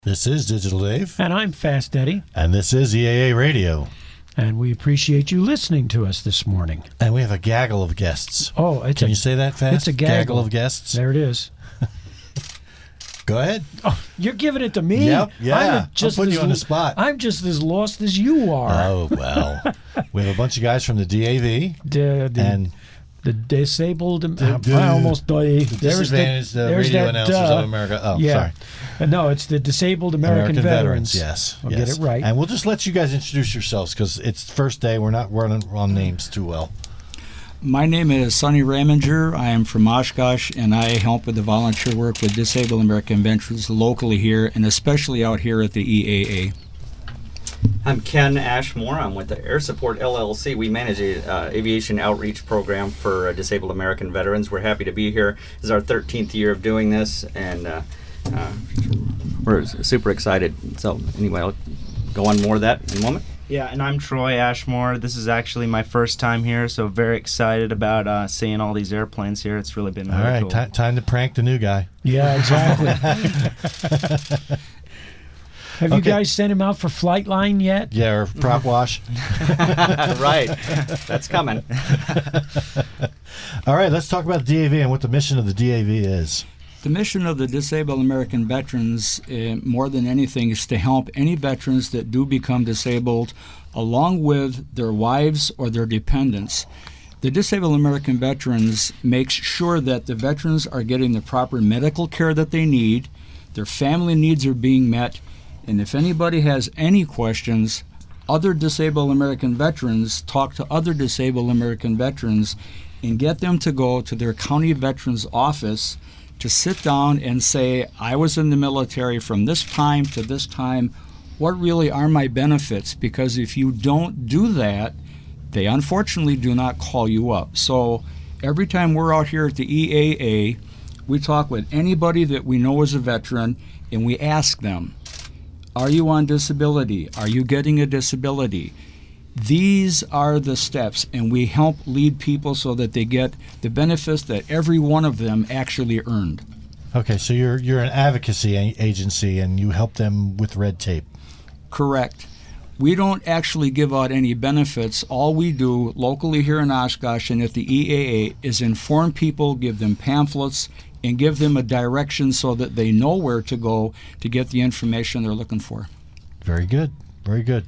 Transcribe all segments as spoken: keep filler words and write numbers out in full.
This is Digital Dave. And I'm Fast Eddie. And this is E A A Radio. And we appreciate you listening to us this morning. And we have a gaggle of guests. Oh, it's Can a, you say that fast? It's a gaggle. Gaggle of guests. There it is. Go ahead. Oh, you're giving it to me? Yep, yeah. I'm just I'm putting as, you on the spot. I'm just as lost as you are. Oh, well. We have a bunch of guys from the D A V. The, the, and the disabled... The, the, I almost... Uh, the there's disadvantaged the, uh, there's radio that, announcers uh, of America. Oh, yeah. sorry. Uh, no, it's the Disabled American, American Veterans. Veterans. Yes. I'll yes. get it right. And we'll just let you guys introduce yourselves because it's the first day. We're not running on names too well. My name is Sonny Raminger. I am from Oshkosh, and I help with the volunteer work with Disabled American Veterans locally here, and especially out here at the E A A. I'm Ken Ashmore. I'm with the Air Support L L C. We manage a uh, aviation outreach program for uh, disabled American veterans. We're happy to be here. This is our thirteenth year of doing this, and uh, uh, we're super excited. So anyway, I'll go on more of that in a moment. Yeah, and I'm Troy Ashmore. This is actually my first time here, so very excited about uh, seeing all these airplanes here. It's really been really all right, cool. T- time to prank the new guy. Yeah, exactly. Have you Okay. guys sent him out for flight line yet? Yeah, or prop wash. Right, that's coming. All right, let's talk about the D A V and what the mission of the D A V is. The mission of the Disabled American Veterans, uh, more than anything, is to help any veterans that do become disabled, along with their wives or their dependents. The Disabled American Veterans makes sure that the veterans are getting the proper medical care that they need, their family needs are being met, and if anybody has any questions, other Disabled American Veterans talk to other Disabled American Veterans and get them to go to their county veterans office to sit down and say, I was in the military from this time to this time. What really are my benefits? Because if you don't do that, they unfortunately do not call you up. So every time we're out here at the E A A, we talk with anybody that we know is a veteran, and we ask them, are you on disability? Are you getting a disability? These are the steps, and we help lead people so that they get the benefits that every one of them actually earned. Okay, so you're you're an advocacy a- agency, and you help them with red tape. Correct. We don't actually give out any benefits. All we do locally here in Oshkosh and at the E A A is inform people, give them pamphlets, and give them a direction so that they know where to go to get the information they're looking for. Very good, very good.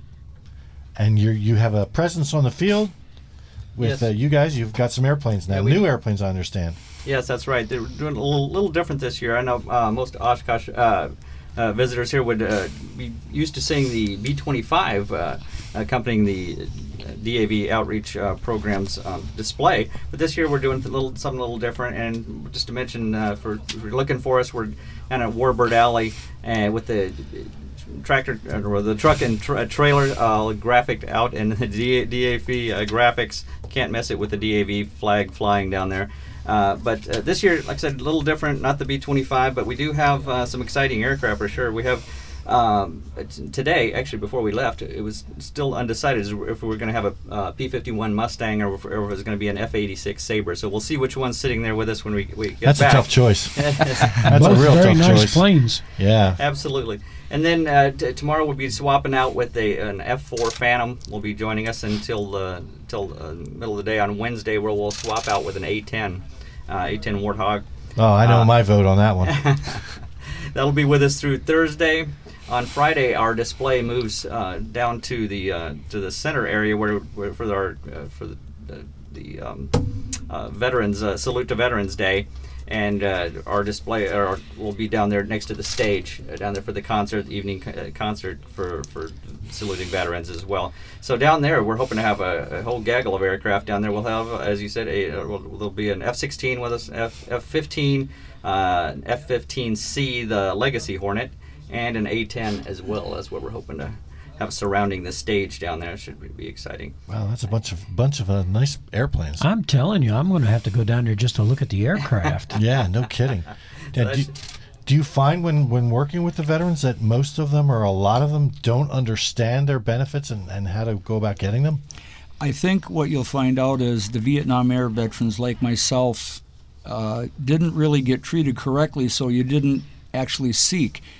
And you you have a presence on the field with Yes. uh, you guys. You've got some airplanes now, Yeah, we- new airplanes, I understand. Yes, that's right. They're doing a little, little different this year. I know uh, most Oshkosh uh, uh, visitors here would uh, be used to seeing the B twenty-five uh, accompanying the D A V outreach uh, programs um, display. But this year we're doing a little, something a little different. And just to mention, uh, for if you're looking for us, we're down at Warbird Alley uh, with the tractor or the truck and tra- trailer uh, graphic out, and the D- DAV uh, graphics. Can't mess it with the D A V flag flying down there. Uh, but uh, this year, like I said, a little different. Not the B twenty-five, but we do have uh, some exciting aircraft for sure. We have um, t- today, actually, before we left, it was still undecided if we were going to have a uh, P fifty-one Mustang or if, or if it was going to be an F eighty-six Sabre. So we'll see which one's sitting there with us when we, we get That's back. a tough choice. That's Both a real very tough nice choice. planes. Yeah. Absolutely. And then uh, t- tomorrow we'll be swapping out with a, an F four Phantom. Will be joining us until uh, until uh, middle of the day on Wednesday, where we'll swap out with an A ten, uh, A ten Warthog. Oh, I know Uh, my vote on that one. That'll be with us through Thursday. On Friday, our display moves uh, down to the uh, to the center area where, where for our uh, for the the, the um, uh, veterans uh, salute to Veterans Day. And uh, our display or will be down there next to the stage, uh, down there for the concert, the evening co- uh, concert for, for saluting veterans as well. So down there, we're hoping to have a, a whole gaggle of aircraft down there. We'll have, uh, as you said, a, uh, we'll, there'll be an F sixteen with us, F, F-15, uh, F fifteen C, the Legacy Hornet, and an A ten as well. That's what we're hoping to have surrounding the stage down there. Should be exciting. Wow, that's a bunch of bunch of uh, nice airplanes. I'm telling you, I'm going to have to go down there just to look at the aircraft. Yeah, no kidding. Yeah, do, do you find when, when working with the veterans that most of them or a lot of them don't understand their benefits and, and how to go about getting them? I think what you'll find out is the Vietnam Era veterans like myself uh, didn't really get treated correctly, so you didn't actually seek.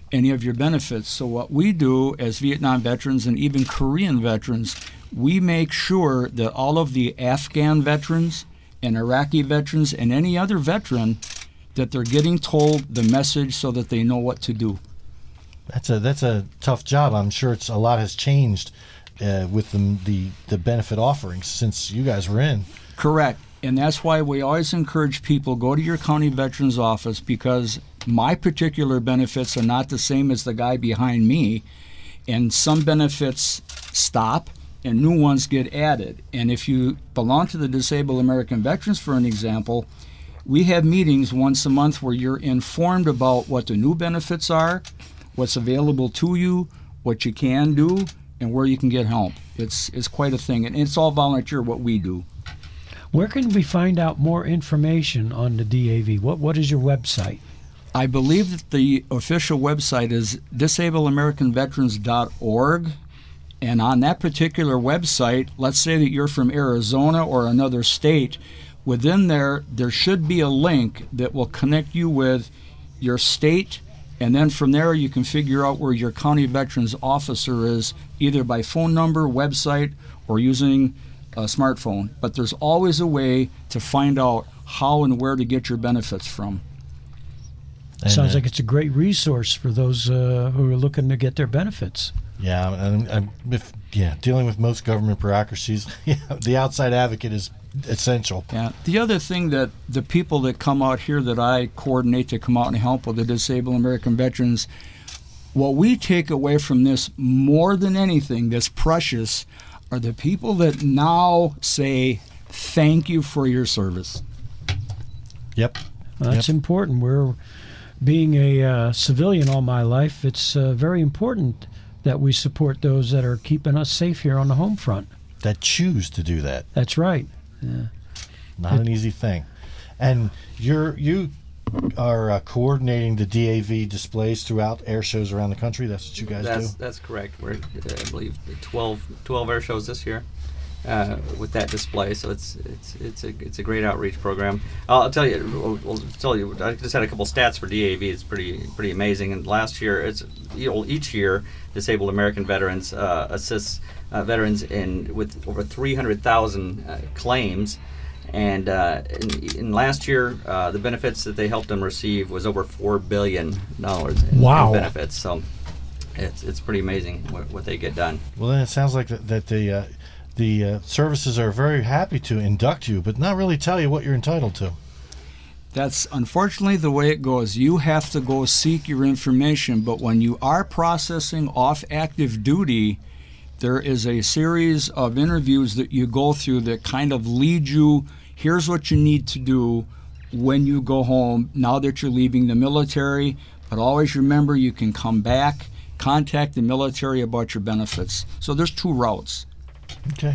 any of your benefits. So what we do as Vietnam veterans and even Korean veterans, we make sure that all of the Afghan veterans and Iraqi veterans and any other veteran, that they're getting told the message so that they know what to do. That's a that's a tough job. I'm sure it's a lot has changed uh, with the, the the benefit offerings since you guys were in. Correct. And that's why we always encourage people, go to your county veterans office, because my particular benefits are not the same as the guy behind me. And some benefits stop and new ones get added. And if you belong to the Disabled American Veterans, for an example, we have meetings once a month where you're informed about what the new benefits are, what's available to you, what you can do, and where you can get help. It's it's quite a thing, and it's all volunteer what we do. Where can we find out more information on the D A V? What What is your website? I believe that the official website is disabled american veterans dot org, and on that particular website, let's say that you're from Arizona or another state, within there, there should be a link that will connect you with your state. And then from there, you can figure out where your county veterans officer is, either by phone number, website, or using a smartphone. But there's always a way to find out how and where to get your benefits from. And, Sounds uh, like it's a great resource for those uh, who are looking to get their benefits. Yeah, and, and if, yeah, dealing with most government bureaucracies, yeah, the outside advocate is essential. Yeah. The other thing that the people that come out here that I coordinate to come out and help with the Disabled American Veterans, what we take away from this more than anything that's precious are the people that now say, thank you for your service. Yep. Well, that's Yep. important. We're being a uh, civilian all my life. It's uh, very important that we support those that are keeping us safe here on the home front. That choose to do that. That's right. Yeah. Not an easy thing. And you're you are uh, coordinating the D A V displays throughout air shows around the country. That's what you guys That's do. that's correct. We're uh, I believe twelve, twelve air shows this year uh, with that display. So it's it's it's a it's a great outreach program. I'll, I'll tell you. I'll tell you. I just had a couple stats for D A V. It's pretty pretty amazing. And last year, it's you know, each year, Disabled American Veterans uh, assists uh, veterans in with over three hundred thousand uh, claims. And uh, in, in last year, uh, the benefits that they helped them receive was over four billion dollars in, Wow. in benefits. So it's it's pretty amazing what, what they get done. Well, then it sounds like that, that the uh, the uh, services are very happy to induct you, but not really tell you what you're entitled to. That's unfortunately the way it goes. You have to go seek your information, but when you are processing off active duty, there is a series of interviews that you go through that kind of lead you, here's what you need to do when you go home now that you're leaving the military. But always remember, you can come back, contact the military about your benefits. So there's two routes. Okay.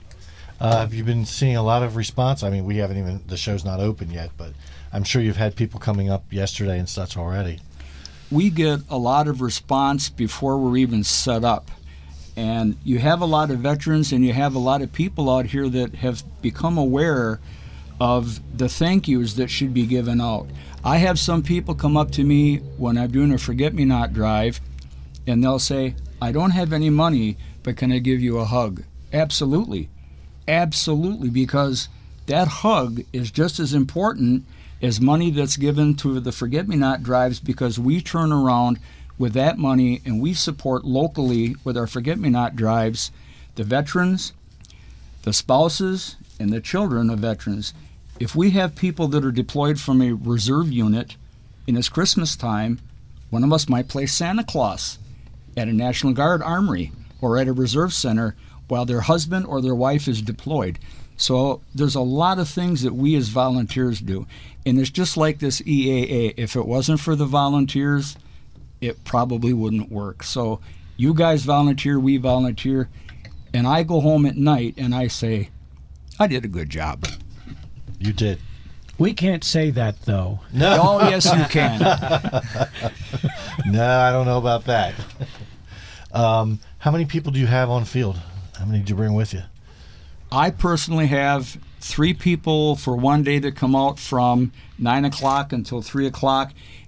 Uh, have you been seeing a lot of response? I mean, we haven't even, the show's not open yet, but I'm sure you've had people coming up yesterday and such already. We get a lot of response before we're even set up. And you have a lot of veterans and you have a lot of people out here that have become aware of the thank yous that should be given out. I have some people come up to me when I'm doing a forget-me-not drive, and they'll say, I don't have any money, but can I give you a hug? Absolutely. Absolutely, because that hug is just as important as money that's given to the forget-me-not drives, because we turn around with that money and we support locally with our forget-me-not drives the veterans, the spouses, and the children of veterans. If we have people that are deployed from a reserve unit and it's Christmas time, one of us might play Santa Claus at a National Guard armory or at a reserve center while their husband or their wife is deployed. So there's a lot of things that we as volunteers do. And it's just like this E A A. If it wasn't for the volunteers, it probably wouldn't work. So you guys volunteer, we volunteer, and I go home at night and I say, I did a good job. You did. We can't say that, though. No. Oh, yes, you can. No, I don't know about that. Um, how many people do you have on field? How many did you bring with you? I personally have three people for one day that come out from nine o'clock until three o'clock.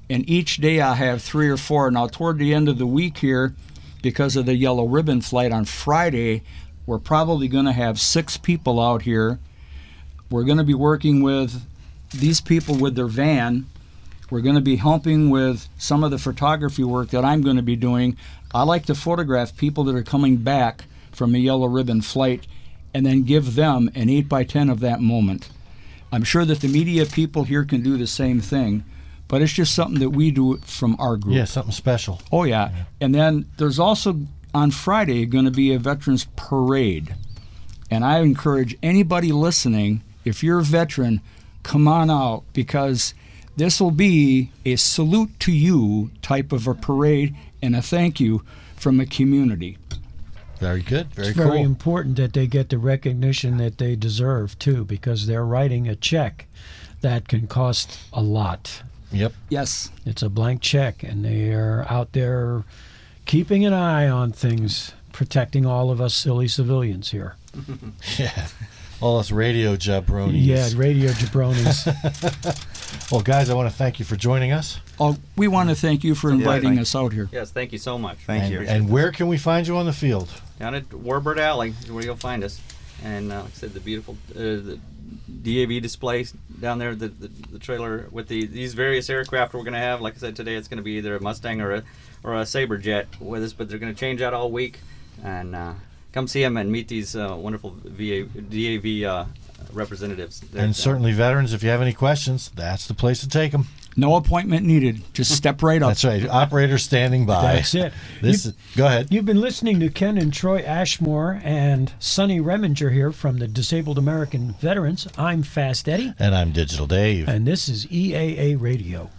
and each day I have three or four. Now, toward the end of the week here, because of the Yellow Ribbon flight on Friday, we're probably going to have six people out here. We're going to be working with these people with their van. We're going to be helping with some of the photography work that I'm going to be doing. I like to photograph people that are coming back from a Yellow Ribbon flight and then give them an eight by ten of that moment. I'm sure that the media people here can do the same thing, but it's just something that we do from our group. Yeah, something special. Oh, yeah. yeah. And then there's also on Friday going to be a Veterans Parade. And I encourage anybody listening, if you're a veteran, come on out, because this will be a salute to you type of a parade and a thank you from a community. Very good. Very it's cool. very important that they get the recognition that they deserve, too, because they're writing a check that can cost a lot. Yep. Yes. It's a blank check, and they are out there keeping an eye on things, protecting all of us silly civilians here. Yeah. All us radio jabronis. Yeah, radio jabronis. Well, guys, I want to thank you for joining us. Oh, we want to thank you for inviting yeah, us out here. Yes, thank you so much. Thank and, you. And where can we find you on the field? Down at Warbird Alley is where you'll find us. And uh, like I said, the beautiful uh, the D A V displays down there, the, the, the trailer with the these various aircraft we're going to have. Like I said, today it's going to be either a Mustang or a or a Sabre jet with us, but they're going to change out all week. And uh, come see them and meet these uh, wonderful V A, D A V uh, representatives. They're, And uh, certainly, veterans, if you have any questions, that's the place to take them. No appointment needed. Just step right up. That's right. Operator standing by. That's it. This You- is, go ahead. You've been listening to Ken and Troy Ashmore and Sonny Reminger here from the Disabled American Veterans. I'm Fast Eddie, And I'm Digital Dave. and this is E A A Radio.